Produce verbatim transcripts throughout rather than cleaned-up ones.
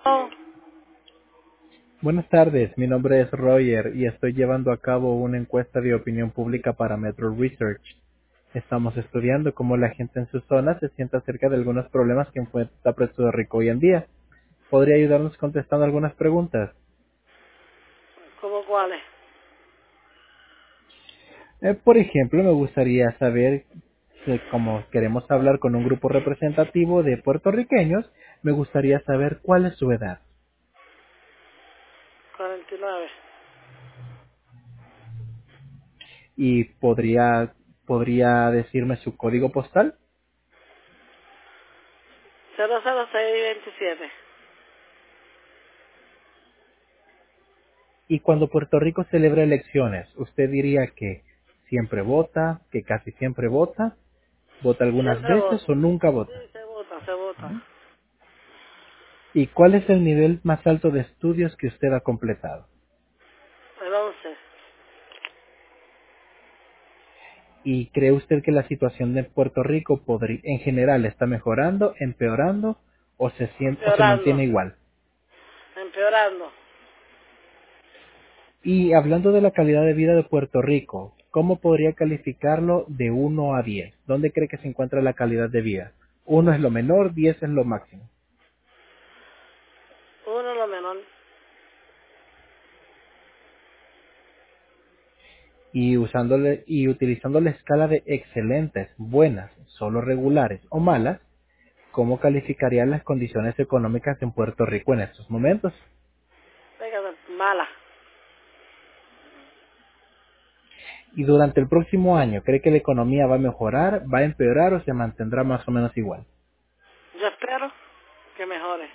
Oh, Buenas tardes, mi nombre es Roger y estoy llevando a cabo una encuesta de opinión pública para Metro Research. Estamos estudiando cómo la gente en su zona se siente acerca de algunos problemas que enfrenta Puerto Rico hoy en día. ¿Podría ayudarnos contestando algunas preguntas? ¿cómo cuáles? Eh, por ejemplo, me gustaría saber, si como queremos hablar con un grupo representativo de puertorriqueños, me gustaría saber cuál es su edad. cuarenta y nueve. ¿Y podría, podría decirme su código postal? cero cero seis veintisiete. Y cuando Puerto Rico celebra elecciones, ¿usted diría que siempre vota, que casi siempre vota, vota algunas Siempre veces voto. o nunca Sí, vota? se vota, se vota. ¿Y cuál es el nivel más alto de estudios que usted ha completado? El once. ¿Y cree usted que la situación de Puerto Rico podrí- en general está mejorando, empeorando o se, sien- o se Empeorando. mantiene igual? Empeorando. Y hablando de la calidad de vida de Puerto Rico, ¿cómo podría calificarlo de uno a diez? ¿Dónde cree que se encuentra la calidad de vida? Uno es lo menor, diez es lo máximo. Uno lo menor. Y usándole y utilizando la escala de excelentes, buenas, solo regulares o malas, ¿cómo calificarían las condiciones económicas en Puerto Rico en estos momentos? Venga, mala. Y durante el próximo año, ¿cree que la economía va a mejorar, va a empeorar o se mantendrá más o menos igual? Yo espero que mejore.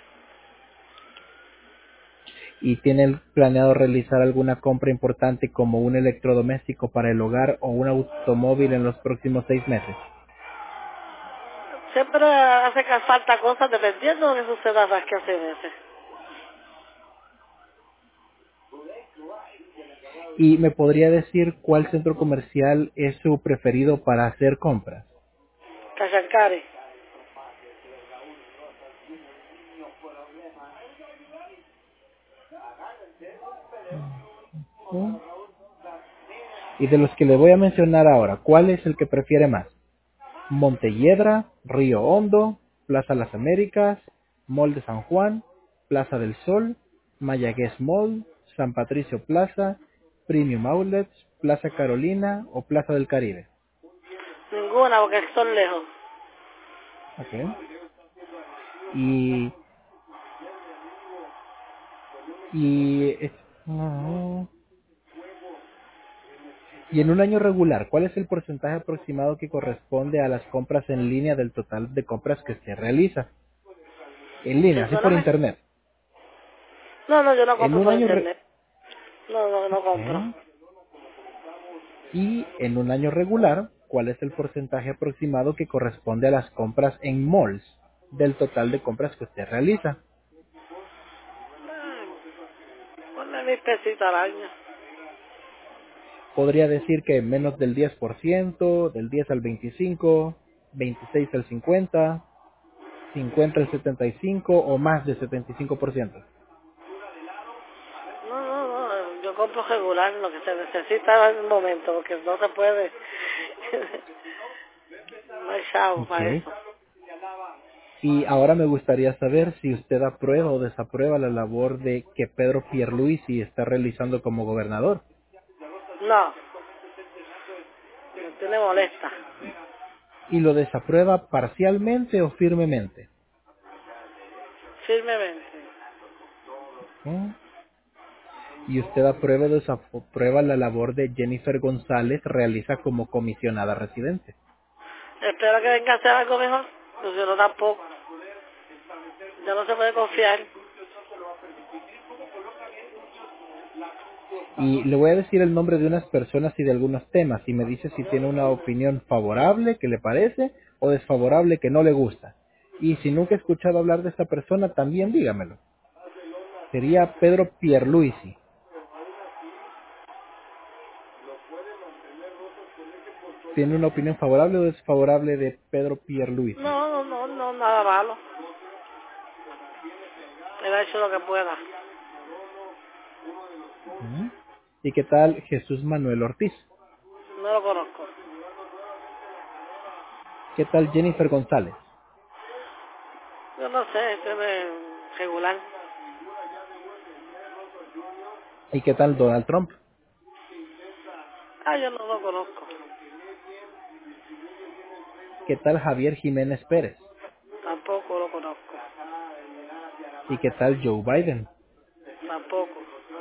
¿Y tiene planeado realizar alguna compra importante como un electrodoméstico para el hogar o un automóvil en los próximos seis meses? Siempre hace que falta cosas dependiendo de lo que suceda las que hace veces. ¿Y me podría decir cuál centro comercial es su preferido para hacer compras? Cachancari. ¿Mm? Y de los que le voy a mencionar ahora, ¿cuál es el que prefiere más? Montelledra, Río Hondo, Plaza Las Américas, Mall de San Juan, Plaza del Sol, Mayagüez Mall, San Patricio Plaza, Premium Outlets, Plaza Carolina o Plaza del Caribe. Ninguna porque son lejos. Okay. Y, y, es- ah, y en un año regular, ¿cuál es el porcentaje aproximado que corresponde a las compras en línea del total de compras que se realiza? En línea, así por Perdóname. internet. No, no, yo no En compro un por año re- internet. No, no, no compro. Ok. Y en un año regular, ¿cuál es el porcentaje aproximado que corresponde a las compras en malls del total de compras que usted realiza? Ponle mil pesitos al año. Podría decir que menos del diez por ciento, del diez al veinticinco, veintiséis al cincuenta, cincuenta al setenta y cinco o más del setenta y cinco por ciento. No, no, no, yo compro regular lo que se necesita en el momento, porque no se puede. No hay chavo Ok. para eso. Y ahora me gustaría saber si usted aprueba o desaprueba la labor de que Pedro Pierluisi está realizando como gobernador. No, me tiene molesta. Y lo desaprueba parcialmente o firmemente. Firmemente. ¿Mm? Y usted aprueba o desaprueba la labor de Jennifer González realiza como comisionada residente. Espero que venga a hacer algo mejor, pues yo no tampoco. Ya no se puede confiar. Y le voy a decir el nombre de unas personas y de algunos temas y me dice si tiene una opinión favorable que le parece o desfavorable que no le gusta. Y si nunca he escuchado hablar de esta persona, también dígamelo. Sería Pedro Pierluisi. ¿Tiene una opinión favorable o desfavorable de Pedro Pierluisi? No, no, no, no, nada malo. Él ha hecho lo que pueda. Ujú. ¿Y qué tal Jesús Manuel Ortiz? No lo conozco. ¿Qué tal Jennifer González? Yo no sé, este es regular. ¿Y qué tal Donald Trump? Ah, yo no lo conozco. ¿Qué tal Javier Jiménez Pérez? Tampoco lo conozco. ¿Y qué tal Joe Biden? Tampoco.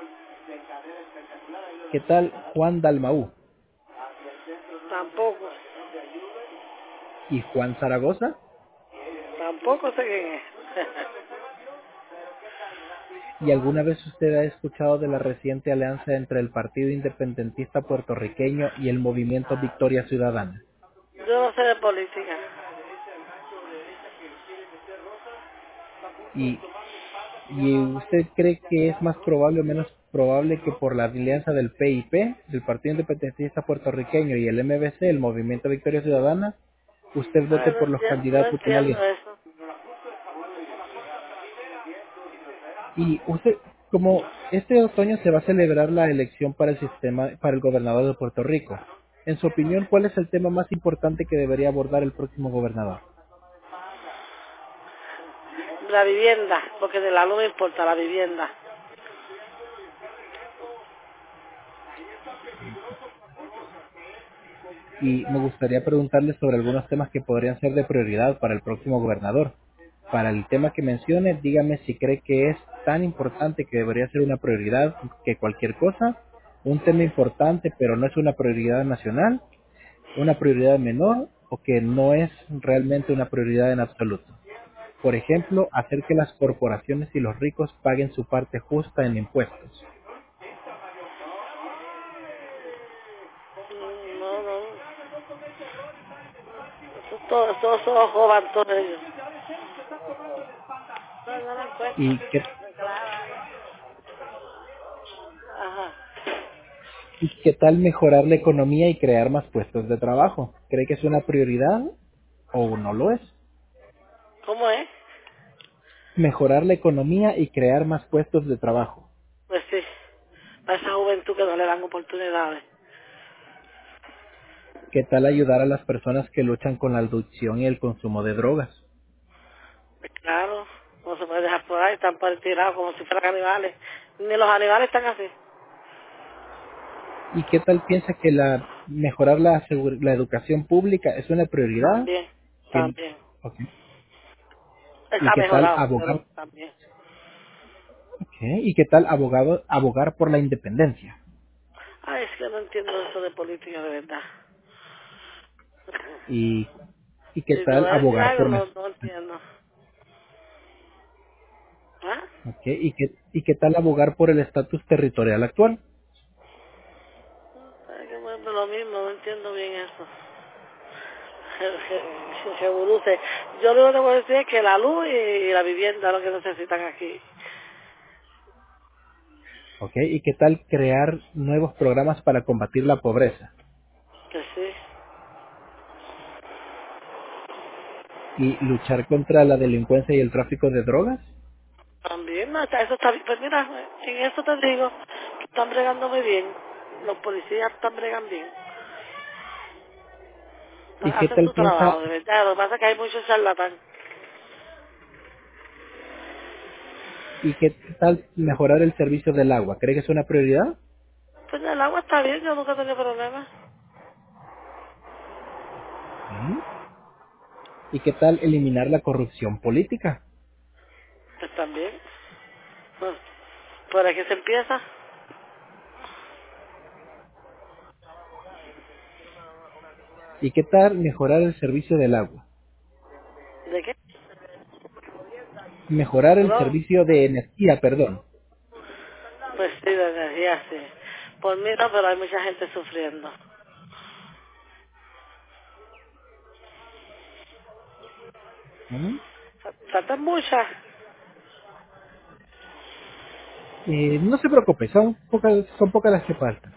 ¿Qué tal Juan Dalmaú? Tampoco. ¿Y Juan Zaragoza? Tampoco sé quién es. ¿Y alguna vez usted ha escuchado de la reciente alianza entre el Partido Independentista Puertorriqueño y el Movimiento Victoria Ciudadana? Yo no sé de política. ¿Y, y usted cree que es más probable o menos probable que por la alianza del P I P, del Partido Independentista Puertorriqueño y el M V C, el Movimiento Victoria Ciudadana, usted vote Ay, no por los entiendo, no candidatos en entiendo alianza? eso. Y usted, como este otoño se va a celebrar la elección para el sistema, para el gobernador de Puerto Rico, en su opinión, ¿cuál es el tema más importante que debería abordar el próximo gobernador? La vivienda, porque de la luz me importa la vivienda. Y me gustaría preguntarle sobre algunos temas que podrían ser de prioridad para el próximo gobernador. Para el tema que mencione, dígame si cree que es tan importante que debería ser una prioridad que cualquier cosa, un tema importante pero no es una prioridad nacional, una prioridad menor o que no es realmente una prioridad en absoluto. Por ejemplo, hacer que las corporaciones y los ricos paguen su parte justa en impuestos. Mm, No, no. Eso todo, todos son jovan todos ellos. No, no la encuentro. ¿Y qué, Ajá. y qué tal mejorar la economía y crear más puestos de trabajo? ¿Cree que es una prioridad o no lo es? ¿Cómo es? Mejorar la economía y crear más puestos de trabajo. Pues sí. Para esa juventud que no le dan oportunidades. ¿Qué tal ayudar a las personas que luchan con la adicción y el consumo de drogas? Pues claro. No se puede dejar por ahí, están por tirados como si fueran animales. Ni los animales están así. ¿Y qué tal piensa que la mejorar la, segur- la educación pública es una prioridad? También, Que- también. ok. ¿Y Está qué tal mejorado, abogar pero también. Ok, ¿y qué tal abogado, abogar por la independencia? Ay, es que no entiendo eso de política de verdad. ¿Y, y qué Si te tal voy a decir abogar algo, por no, mes- no entiendo. ¿Ah? ok, ¿y qué, y qué tal abogar por el estatus territorial actual? Ay, que bueno, lo mismo, no entiendo bien eso. Revoluce. Yo lo único que puedo decir es que la luz y la vivienda es lo que necesitan aquí. Ok, ¿y qué tal crear nuevos programas para combatir la pobreza? Que sí. ¿Y luchar contra la delincuencia y el tráfico de drogas? También, no, está- eso está bien. Pues mira, en eso te digo que están bregando muy bien. Los policías están bregando bien. ¿Y qué Hacen tal su trabajo, piensa, de verdad. Lo que pasa es que hay muchos charlatán. y qué tal mejorar el servicio del agua? ¿Cree que es una prioridad? Pues el agua está bien, yo nunca he tenido problemas. Ok. ¿Y qué tal eliminar la corrupción política? Pues también. Pues, ¿por aquí se empieza? ¿Y qué tal mejorar el servicio del agua? ¿De qué? Mejorar el ¿Hello? servicio de energía, perdón. Pues sí, de energía sí. Por mí no, pero hay mucha gente sufriendo. ¿Mm? Fa- Faltan muchas. Eh, no se preocupe, son pocas, son pocas las que faltan.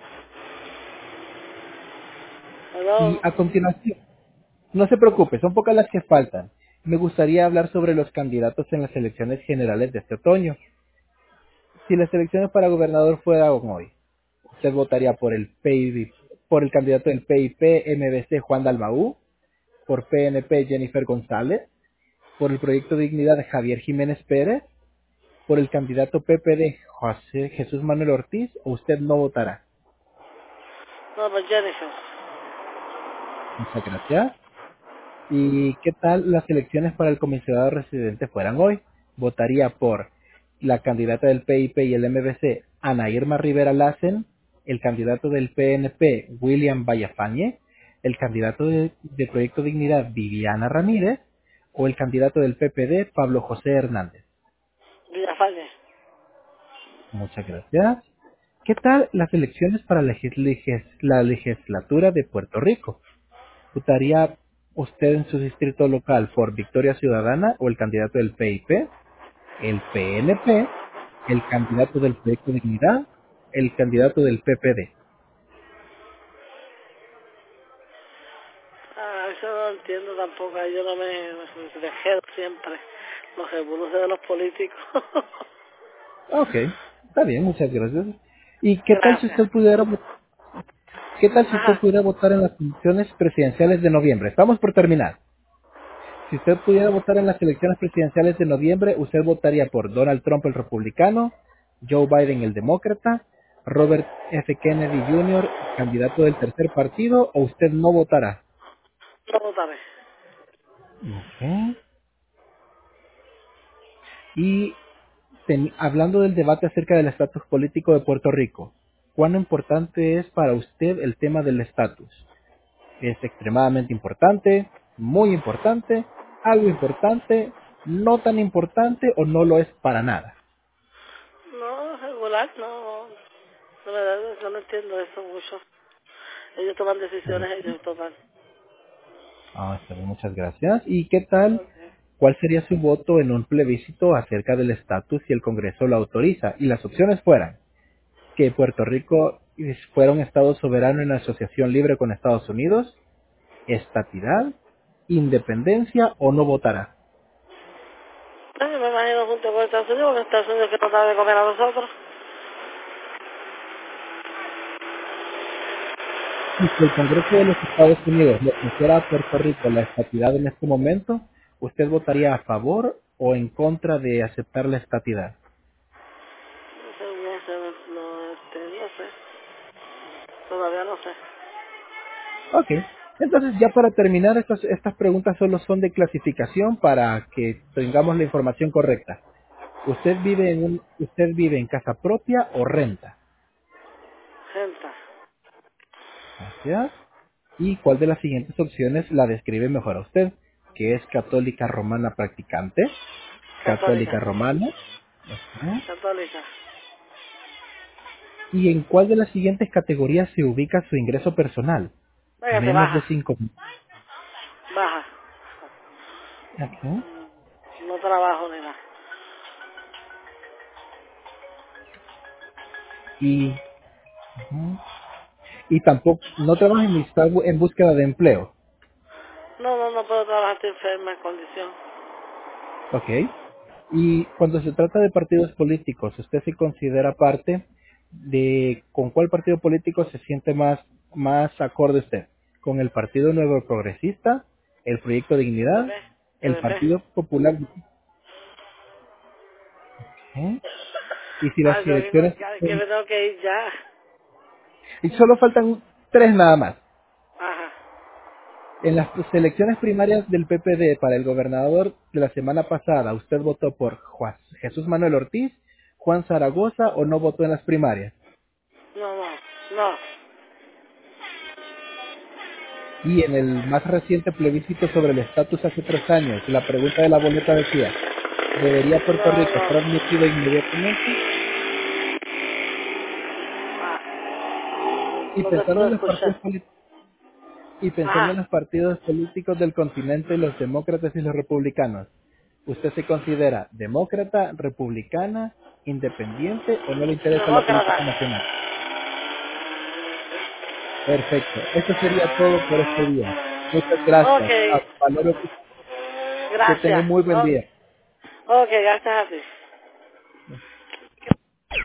Y ¿Hello? a continuación, no se preocupe, son pocas las que faltan. Me gustaría hablar sobre los candidatos en las elecciones generales de este otoño. Si las elecciones para gobernador fueran hoy, ¿usted votaría por el P I B, por el candidato del P I P M B C Juan Dalmaú, por P N P Jennifer González, por el Proyecto Dignidad de Javier Jiménez Pérez, por el candidato P P D José Jesús Manuel Ortiz, o usted no votará? No, pues Jennifer. Muchas gracias. ¿Y qué tal las elecciones para el comisionado residente fueran hoy? Votaría por la candidata del P I P y el M B C, Ana Irma Rivera Lassen, el candidato del P N P, William Vallafañe, el candidato de, de Proyecto Dignidad, Viviana Ramírez, o el candidato del P P D, Pablo José Hernández. Villafañe. Muchas gracias. ¿Qué tal las elecciones para legis- legis- la legislatura de Puerto Rico? ¿Votaría usted en su distrito local por Victoria Ciudadana o el candidato del P I P, el P N P, el candidato del Proyecto Dignidad, el candidato del P P D? Ah, eso no lo entiendo tampoco. Ahí yo no me, me dejé siempre los revoluciones de los políticos. Ok, está bien, muchas gracias. ¿Y qué tal si Gracias. usted pudiera, vo- qué tal si usted Ajá. pudiera votar en las elecciones presidenciales de noviembre? Estamos por terminar. Si usted pudiera votar en las elecciones presidenciales de noviembre, usted votaría por Donald Trump, el republicano, Joe Biden, el demócrata, Robert F. Kennedy junior, candidato del tercer partido, o usted no votará. No votaré. Ok. Y ten- hablando del debate acerca del estatus político de Puerto Rico, ¿cuán importante es para usted el tema del estatus? ¿Es extremadamente importante, muy importante, algo importante, no tan importante o no lo es para nada? No, regular, no. De verdad, yo no entiendo eso mucho. Ellos toman decisiones, ellos toman. Ah, está bien, muchas gracias. ¿Y qué tal? Okay. ¿Cuál sería su voto en un plebiscito acerca del estatus si el Congreso lo autoriza? Y las opciones fueran que Puerto Rico fuera un estado soberano en asociación libre con Estados Unidos, estatidad, independencia o no votará. Pues yo me imagino junto con Estados Unidos, porque Estados Unidos que nos da de comer a nosotros. Y si el Congreso de los Estados Unidos le ofreciera a Puerto Rico la estatidad en este momento, ¿usted votaría a favor o en contra de aceptar la estatidad? No sé, no sé, no, no, este, no sé. Todavía no sé. Ok. Entonces, ya para terminar, estas, estas preguntas solo son de clasificación para que tengamos la información correcta. ¿Usted vive en un, usted vive en casa propia o renta? Gente. Gracias. ¿Y cuál de las siguientes opciones la describe mejor a usted? ¿Que es católica romana practicante? Católica. ¿Católica romana? Ok. Católica. ¿Y en cuál de las siguientes categorías se ubica su ingreso personal? Venga, se Menos de baja. cinco. Baja. Ok. No trabajo ni nada. Y, ujú. y tampoco, no trabaja ni está bu- en búsqueda de empleo. No, no, no puedo trabajar, estoy enferma en condición. Ok. Y cuando se trata de partidos políticos, ¿usted se considera parte de con cuál partido político se siente más, más acorde usted? ¿Con el Partido Nuevo Progresista, el Proyecto ¿De Dignidad, ve? el ¿De ve? Partido Popular? ¿Eh? Y si las Ah, yo mismo, elecciones ya, que son- me tengo que ir ya. y solo faltan tres nada más. Ajá. En las elecciones primarias del P P D para el gobernador de la semana pasada, ¿usted votó por Juan- Jesús Manuel Ortiz, Juan Zaragoza o no votó en las primarias? No, no, no. Y en el más reciente plebiscito sobre el estatus hace tres años, la pregunta de la boleta decía, ¿debería Puerto No, Rico ser no. admitido inmediatamente? Ah, Y no te pensando puedo en los partidos escuchar. poli- y pensando en Ajá. los partidos políticos del continente, los demócratas y los republicanos, ¿usted se considera demócrata, republicana, independiente o no le interesa la política Demócrata. nacional? Perfecto. Eso sería todo por este día. Muchas gracias. Ok. Ah, valoro Que tenga un Gracias. muy buen Oh, día. ok, gracias a ti.